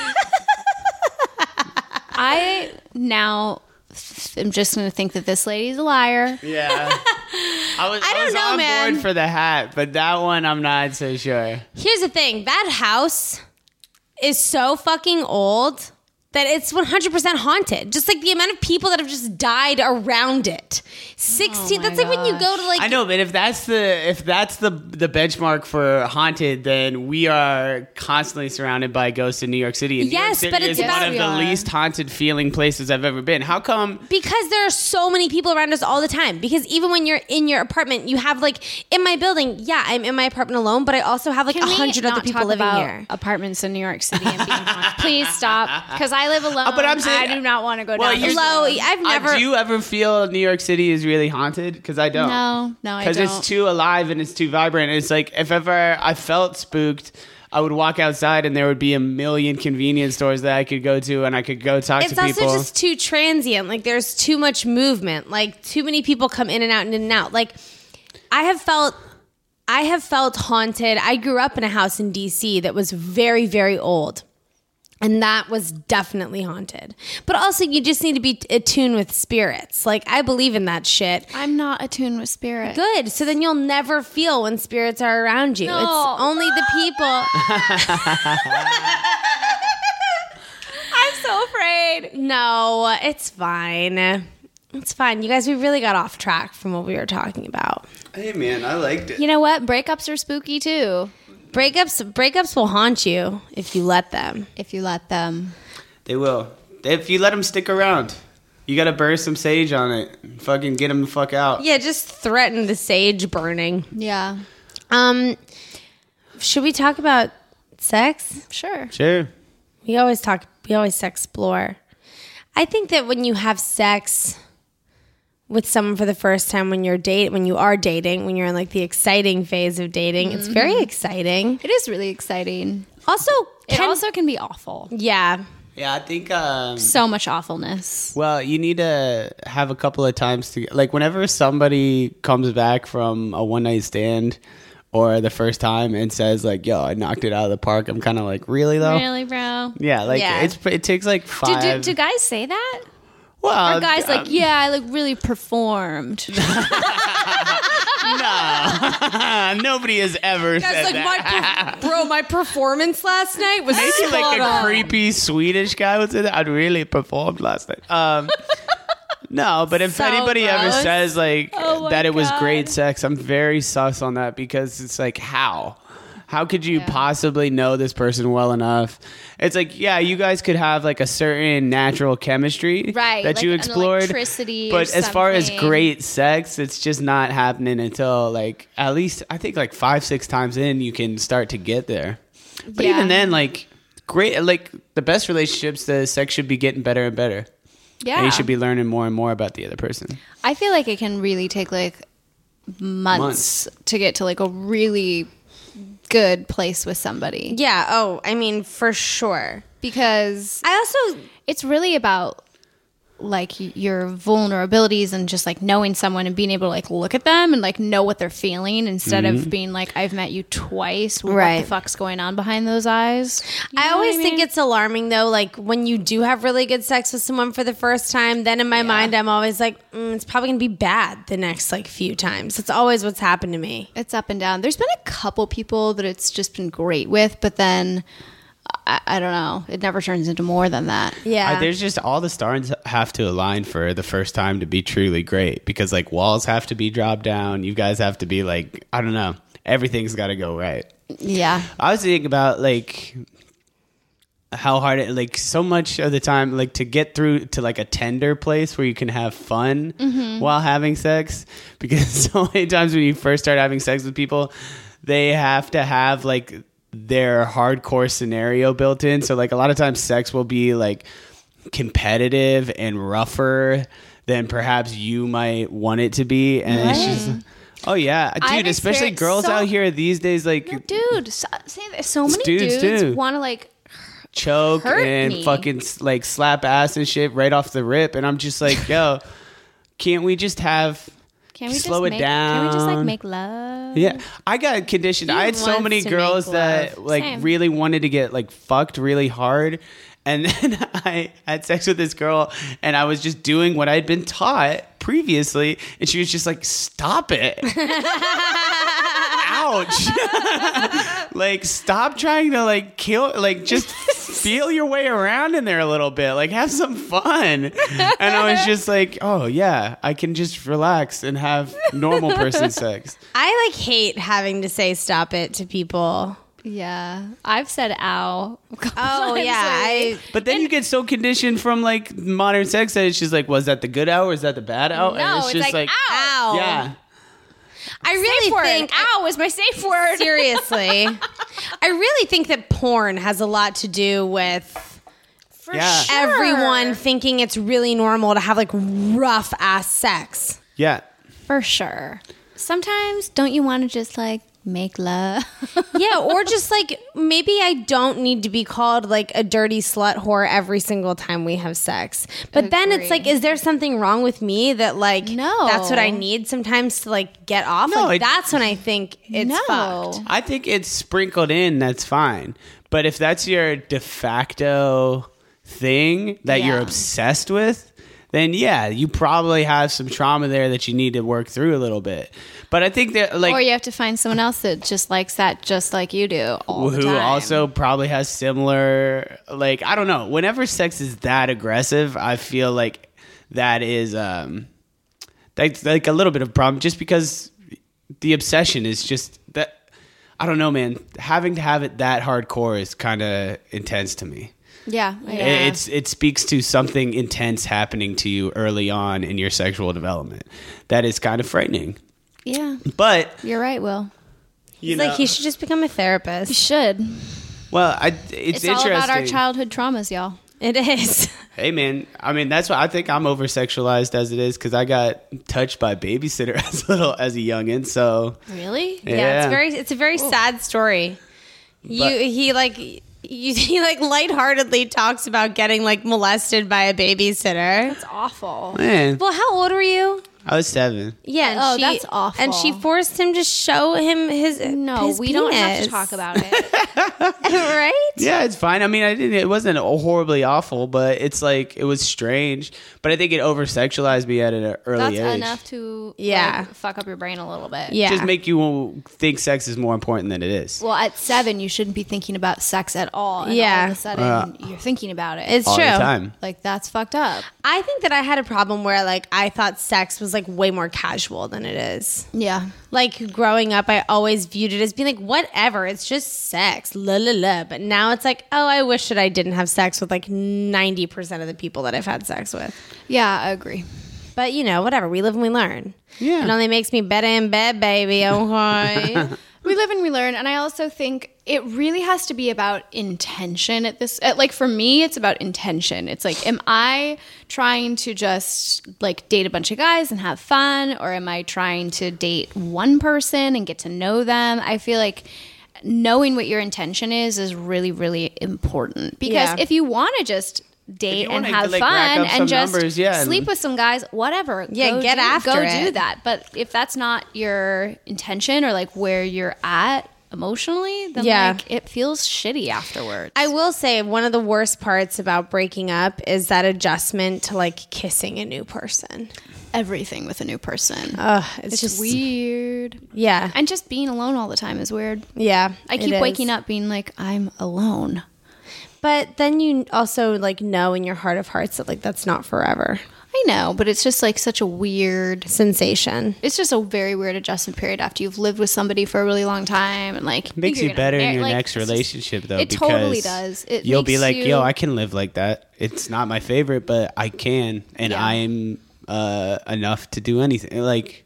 I now am just going to think that this lady's a liar. Yeah. I was, I I don't was know, on man. board for the hat, but that one I'm not so sure. Here's the thing. That house is so fucking old that it's one hundred percent haunted. Just like the amount of people that have just died around it. sixteen. Oh my that's like when you go to like. I know, but if that's the if that's the the benchmark for haunted, then we are constantly surrounded by ghosts in New York City. And Yes, New York but City it's is about- one of Yes, the we are. least haunted feeling places I've ever been. How come? Because there are so many people around us all the time. Because even when you're in your apartment, you have like in my building. Yeah, I'm in my apartment alone, but I also have like a Can we hundred other not people talk living about here. apartments in New York City and being haunted? Please stop, because I live alone. Oh, but I'm saying- I do not want to go Well, down. you're- this Hello, road. I've Uh, never. do you ever feel New York City is really haunted? Because I don't. No, no, I Because don't. it's too alive and it's too vibrant. It's like if ever I felt spooked, I would walk outside and there would be a million convenience stores that I could go to and I could go talk It's to also people. just too transient. Like there's too much movement. Like too many people come in and out and in and out. Like I have felt I have felt haunted. I grew up in a house in D C that was very, very old. And that was definitely haunted. But also you just need to be attuned with spirits. Like I believe in that shit. I'm not attuned with spirit. Good. So then you'll never feel when spirits are around you. No. It's only the people. I'm so afraid. No, it's fine. It's fine. You guys, we really got off track from what we were talking about. Hey man, I liked it. You know what? Breakups are spooky too, Breakups breakups will haunt you if you let them. if you let them. They will. If you let them stick around, you gotta burn some sage on it. Fucking get them the fuck out. Yeah, just threaten the sage burning. Yeah, Um, should we talk about sex? sure. Sure. We always talk. We always explore. I think that when you have sex with someone for the first time, when you're date, when you are dating, when you're in like the exciting phase of dating, it's very exciting. It is really exciting. Also, It can, also can be awful. yeah. Yeah, I think. Um, So much awfulness. well, you need to have a couple of times to like whenever somebody comes back from a one night stand or the first time and says like, "Yo, I knocked it out of the park." I'm kind of like, "Really though?" Really, bro? Yeah, like Yeah. it's it takes like Do, five. do, do guys say that? well, Or guys um, like, yeah, I like really performed. no, nobody has ever said That's like that. my per- bro. My performance last night was Maybe spot like a on. creepy Swedish guy would say that. I'd really performed last night. Um, no, but if So anybody ever gross. says like Oh my that it was God. great sex, I'm very sus on that because it's like how. How could you Yeah. possibly know this person well enough? It's like, yeah, you guys could have like a certain natural chemistry Right, that like you an explored. electricity or But as far as something. great sex, it's just not happening until like at least I think like five, six times in you can start to get there. But Yeah. even then, like great, like the best relationships, the sex should be getting better and better. Yeah. And you should be learning more and more about the other person. I feel like it can really take like months, Months. to get to like a really good place with somebody. Yeah. Oh, I mean, for sure. Because I also it's really about like your vulnerabilities and just like knowing someone and being able to like look at them and like know what they're feeling instead Mm-hmm. of being like, I've met you twice. What Right. the fuck's going on behind those eyes? You I know always what think mean? it's alarming though, like when you do have really good sex with someone for the first time, then in my mind I'm always like, mm, it's probably gonna be bad the next like few times. It's always what's happened to me. It's up and down. There's been a couple people that it's just been great with, but then I, I don't know. It never turns into more than that. Yeah. Uh, there's just all the stars have to align for the first time to be truly great because like walls have to be dropped down. You guys have to be like, I don't know, everything's got to go right. Yeah. I was thinking about like how hard it like so much of the time like to get through to like a tender place where you can have fun while having sex because so many times when you first start having sex with people they have to have like their hardcore scenario built in. So like a lot of times sex will be like competitive and rougher than perhaps you might want it to be. And it's just, oh yeah, I've dude, especially experienced girls so- out here these days, like Dude, so, say that so many Dudes dudes, do. want to like choke hurt and me. fucking like slap ass and shit right off the rip. And I'm just like, yo, can't we just have, Can we slow just it make, down? Can we just like make love? Yeah, I got conditioned. He I had so wants many to girls make that love. like Same. really wanted to get like fucked really hard, and then I had sex with this girl, and I was just doing what I'd been taught previously, and she was just like, "Stop it." Ouch. Like, stop trying to like kill, like just feel your way around in there a little bit. Like, have some fun. And I was just like, oh yeah, I can just relax and have normal person sex. I like hate having to say stop it to people. Yeah. I've said ow. a couple Oh times yeah, lately. I But then you get so conditioned from like modern sex that it's just like, was that the good ow or is that the bad ow? No, and it's it's just like, like, ow. ow. yeah. I really Safe word. think Ow is my safe word. seriously. I really think that porn has a lot to do with For Yeah. sure. everyone thinking it's really normal to have like rough ass sex. Yeah. For sure. Sometimes don't you want to just like make love? Yeah, or just like maybe I don't need to be called like a dirty slut whore every single time we have sex. But then it's Agree. like, is there something wrong with me that like No. that's what I need sometimes to like get off? No, like it- that's when I think it's No. fucked. I think it's sprinkled in, that's fine. But if that's your de facto thing that you're Yeah. obsessed with, then yeah, you probably have some trauma there that you need to work through a little bit. But I think that like Or you have to find someone else that just likes that just like you do all the who time. also probably has similar like I don't know, whenever sex is that aggressive I feel like that is um that's like a little bit of a problem just because the obsession is just that I don't know, man, having to have it that hardcore is kind of intense to me. Yeah. It- yeah. It's it speaks to something intense happening to you early on in your sexual development that is kind of frightening. Yeah. But You're right, Will. you It's know, like he should just become a You therapist. should. well, I, it's, It's, interesting. all about our childhood traumas, y'all. It is. Hey man, I mean that's why I think I'm over sexualized as it is because I got touched by a babysitter as little as a youngin. So Really? yeah, Yeah, it's very it's a very sad story. You But- he like you, he like lightheartedly talks about getting like molested by a babysitter. It's awful. man. Well, how old were you? I was seven. Yeah, and Oh, she, that's awful. And she forced him to show him his No, his we don't have to penis. talk about it. right? Yeah, it's fine. I mean, I didn't. It wasn't horribly awful, but it's like it was strange. But I think it over sexualized me at an early That's age. enough to Yeah. like, fuck up your brain a little bit. Yeah. Just make you think sex is more important than it is. Well, at seven, you shouldn't be thinking about sex at all. And Yeah. all of a sudden, Uh, you're thinking about it. It's All true. the time. like that's fucked up. I think that I had a problem where like I thought sex was was like way more casual than it is. Yeah. Like growing up, I always viewed it as being like, whatever, it's just sex, la la la. But now it's like, oh, I wish that I didn't have sex with like ninety percent of the people that I've had sex with. Yeah, I agree. But you know, whatever, we live and we learn. Yeah. It only makes me better in bed, baby. Okay. We live and we learn. And I also think it really has to be about intention at this. At, like for me, it's about intention. It's like, am I trying to just like date a bunch of guys and have fun? Or am I trying to date one person and get to know them? I feel like knowing what your intention is is really, really important. Because Yeah. if you want to just date you and wanna, have like, rack fun up some and just numbers, yeah, sleep and- with some guys, whatever. Yeah, go get do, after go it. do that. But if that's not your intention or like where you're at emotionally, then Yeah. like it feels shitty afterwards. I will say one of the worst parts about breaking up is that adjustment to like kissing a new person. Everything with a new person. Ugh, it's, it's just weird. Yeah. And just being alone all the time is weird. Yeah. I it keep is. waking up being like, I'm alone. But then you also like know in your heart of hearts that like that's not forever. I know, but it's just like such a weird Sensation. it's just a very weird adjustment period after you've lived with somebody for a really long time and like Makes you're you gonna better in marry- your like, next it's just- relationship, though. it because totally does. It you'll be makes like, you- yo, I can live like that. It's not my favorite, but I can, and Yeah. I'm uh, enough to do anything. Like,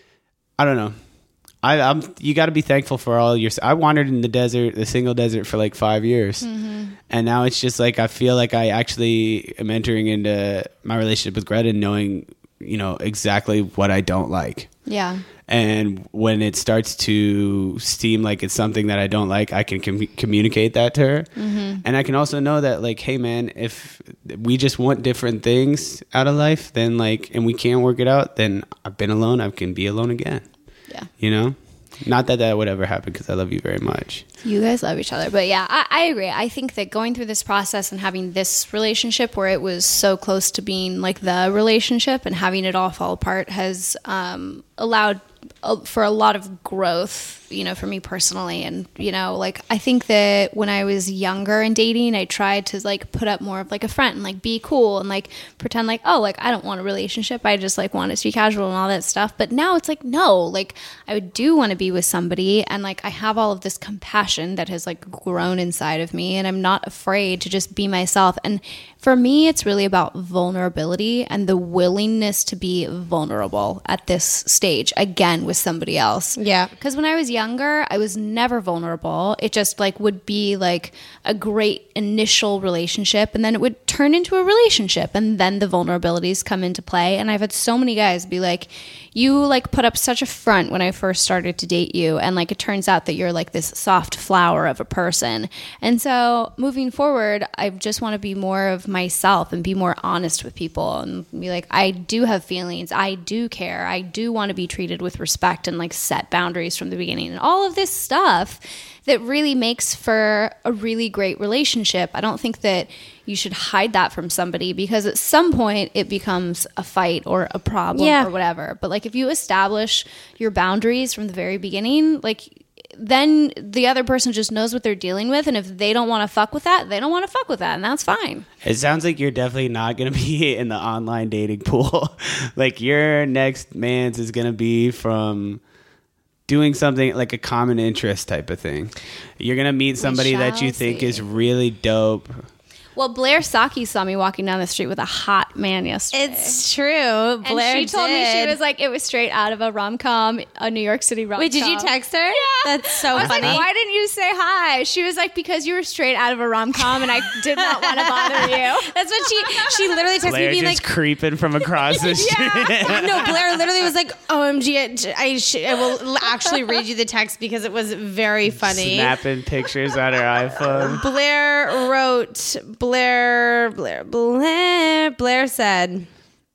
I don't know. I, I'm. You got to be thankful for all your. I wandered in the desert, the single desert, for like five years, Mm-hmm. and now it's just like I feel like I actually am entering into my relationship with Greta, knowing, you know, exactly what I don't like. Yeah. And when it starts to seem like it's something that I don't like, I can com- communicate that to her. Mm-hmm. And I can also know that, like, hey, man, if we just want different things out of life, then, like, and we can't work it out, then I've been alone. I can be alone again. Yeah. You know? Not that that would ever happen, because I love you very much. You guys love each other. But yeah, I, I agree. I think that going through this process and having this relationship where it was so close to being like the relationship and having it all fall apart has um, allowed uh, for a lot of growth, you know, for me personally. And, you know, like I think that when I was younger and dating, I tried to like put up more of like a front and like be cool and like pretend like, oh, like I don't want a relationship. I just like want it to be casual and all that stuff. But now it's like, no, like I do want to be with somebody, and like I have all of this compassion that has like grown inside of me, and I'm not afraid to just be myself. And for me, it's really about vulnerability and the willingness to be vulnerable at this stage again with somebody else. Yeah. Because when I was younger, I was never vulnerable. It just like would be like a great initial relationship, and then it would turn into a relationship, and then the vulnerabilities come into play. And I've had so many guys be like, you like put up such a front when I first started to date you, and like it turns out that you're like this soft flower of a person. And so moving forward, I just want to be more of myself and be more honest with people and be like, I do have feelings, I do care, I do want to be treated with respect and like set boundaries from the beginning, and all of this stuff that really makes for a really great relationship. I don't think that you should hide that from somebody, because at some point it becomes a fight or a problem Yeah. or whatever. But like if you establish your boundaries from the very beginning, like then the other person just knows what they're dealing with, and if they don't want to fuck with that, they don't want to fuck with that, and that's fine. It sounds like you're definitely not going to be in the online dating pool. Like your next man's is going to be from doing something like a common interest type of thing. You're going to meet somebody that you shall think see. is really dope. Well, Blair Saki saw me walking down the street with a hot man yesterday. It's true. and Blair she told me she did. was like, it was straight out of a rom-com, a New York City rom-com. Wait, did you text her? Yeah. That's so I was funny. like, why didn't you say hi? She was like, because you were straight out of a rom-com and I did not want to bother you. That's what she she literally texted Blair me being just like, creeping from across the street. no, Blair literally was like, O M G, I, I, sh- I will actually read you the text because it was very funny. Snapping pictures on her iPhone. Blair wrote, Blair, Blair, Blair, Blair said,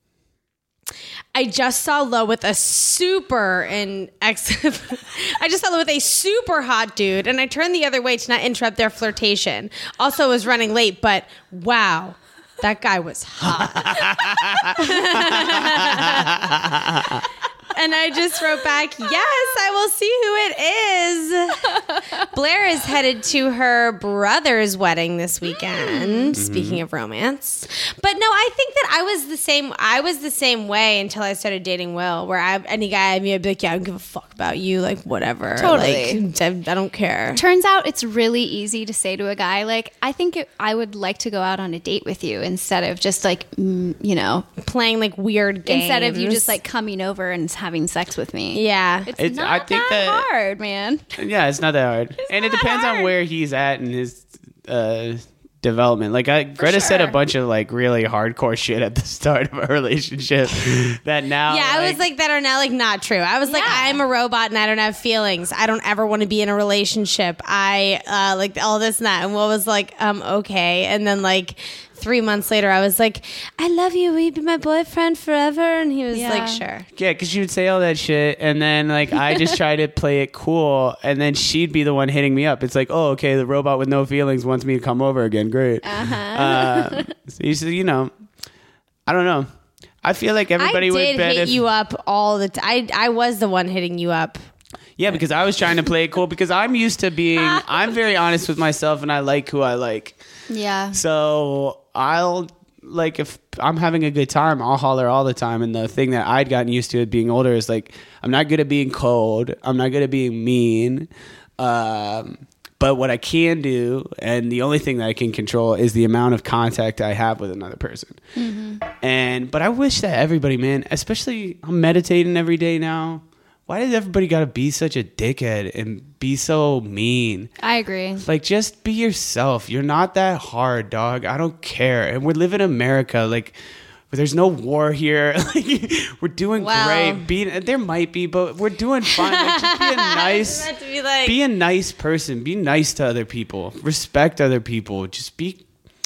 I just saw Lo with a super and ex. I just saw Lo with a super hot dude, and I turned the other way to not interrupt their flirtation. Also, was running late, but wow, that guy was hot. And I just wrote back, yes, I will see who it is. Blair is headed to her brother's wedding this weekend, Mm-hmm. speaking of romance. But no, I think that I was the same I was the same way until I started dating Will, where I any guy I mean I'd be like, yeah, I don't give a fuck about you, like whatever. Totally. Like I, I don't care. Turns out it's really easy to say to a guy, like, I think it, I would like to go out on a date with you instead of just like, mm, you know, Playing like weird games. instead of you just like coming over and having sex with me. Yeah. It's, It's- not I think that, that- hard, man. Yeah, it's not that hard, and it not depends on hard. where he's at in his uh, development. Like I, Greta said a sure. bunch of like really hardcore shit at the start of a relationship that now. Yeah, I was like that are now like not true. I was like, Yeah. I'm a robot and I don't have feelings. I don't ever want to be in a relationship. I uh, like all this and that. And Will was like, um, okay. And then like three months later, I was like, I love you. Will you be my boyfriend forever? And he was Yeah. like, sure. Yeah, because she would say all that shit, and then like I just try to play it cool, and then she'd be the one hitting me up. It's like, oh, okay, the robot with no feelings wants me to come over again. Great. Uh-huh. Uh, so you, so, you know, I don't know. I feel like everybody I would did bet hit if, you up all the time. I I was the one hitting you up. yeah, because I was trying to play it cool because I'm used to being. I'm very honest with myself, and I like who I like. Yeah. So I'll like if I'm having a good time, I'll holler all the time. And the thing that I'd gotten used to at being older is like I'm not good at being cold. I'm not good at being mean. Um, but what I can do, and the only thing that I can control, is the amount of contact I have with another person. Mm-hmm. And but I wish that everybody, man, especially I'm meditating every day now. Why does everybody got to be such a dickhead and be so mean? I agree. Like, just be yourself. You're not that hard, dog. I don't care. And we live in America. Like, there's no war here. Like, we're doing Wow. great. Being there might be, but we're doing fine. Like, just be a nice, Meant to be like, be a nice person. Be nice to other people. Respect other people. Just be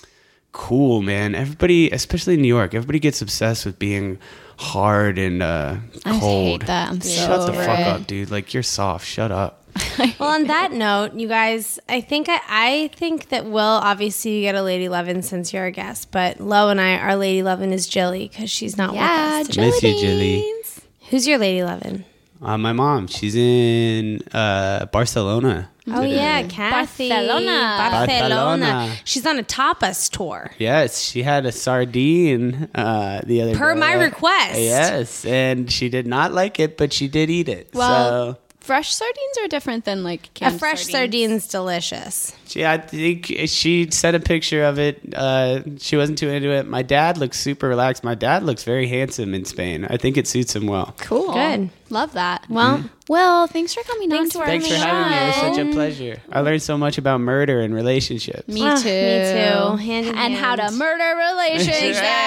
cool, man. Everybody, especially in New York, everybody gets obsessed with being hard and uh, I cold. hate that. I'm so Shut the over fuck it. up, dude. Like, you're soft. Shut up. well, on that note, you guys, I think I, I think that Will, obviously you get a Lady Lovin' since you're a guest, but Lo and I, our Lady Lovin' is Jilly because she's not Yeah, with us today. Miss you, jelly Jilly. beans. Who's your Lady Lovin'? Uh, my mom, she's in uh, Barcelona. Oh yeah, Kathy. Barcelona. Barcelona. Barcelona. She's on a tapas tour. Yes, she had a sardine uh, the other day. Per my request. Yes, and she did not like it, but she did eat it. Well, so, fresh sardines are different than like A canned fresh sardines. sardine's delicious. she, I think she sent a picture of it. Uh, she wasn't too into it. My dad looks super relaxed. My dad looks very handsome in Spain. I think it suits him well. Cool. Good. Love that. Well, Well, thanks for coming Thanks on to for our Thanks for show. having me. It was such a pleasure. I learned so much about murder and relationships. Me Ah, too. me too. Hand in and how to hand. murder relationships.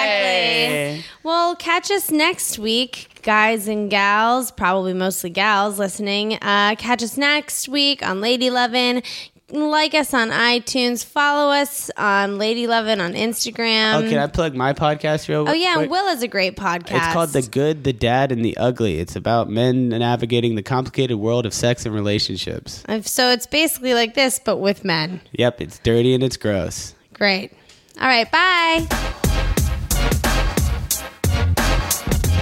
Hey. well, catch us next week, guys and gals, probably mostly gals listening. Uh, catch us next week on Lady Lovin'. Like us on iTunes. Follow us on Lady Lovin' on Instagram. Oh, can I plug my podcast real Oh, yeah, quick? and Will is a great podcast. It's called The Good, the Dad, and the Ugly. It's about men navigating the complicated world of sex and relationships. I've- So it's basically like this, but with men. Yep, it's dirty and it's gross. Great. All right, bye.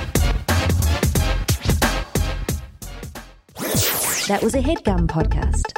That was a HeadGum podcast.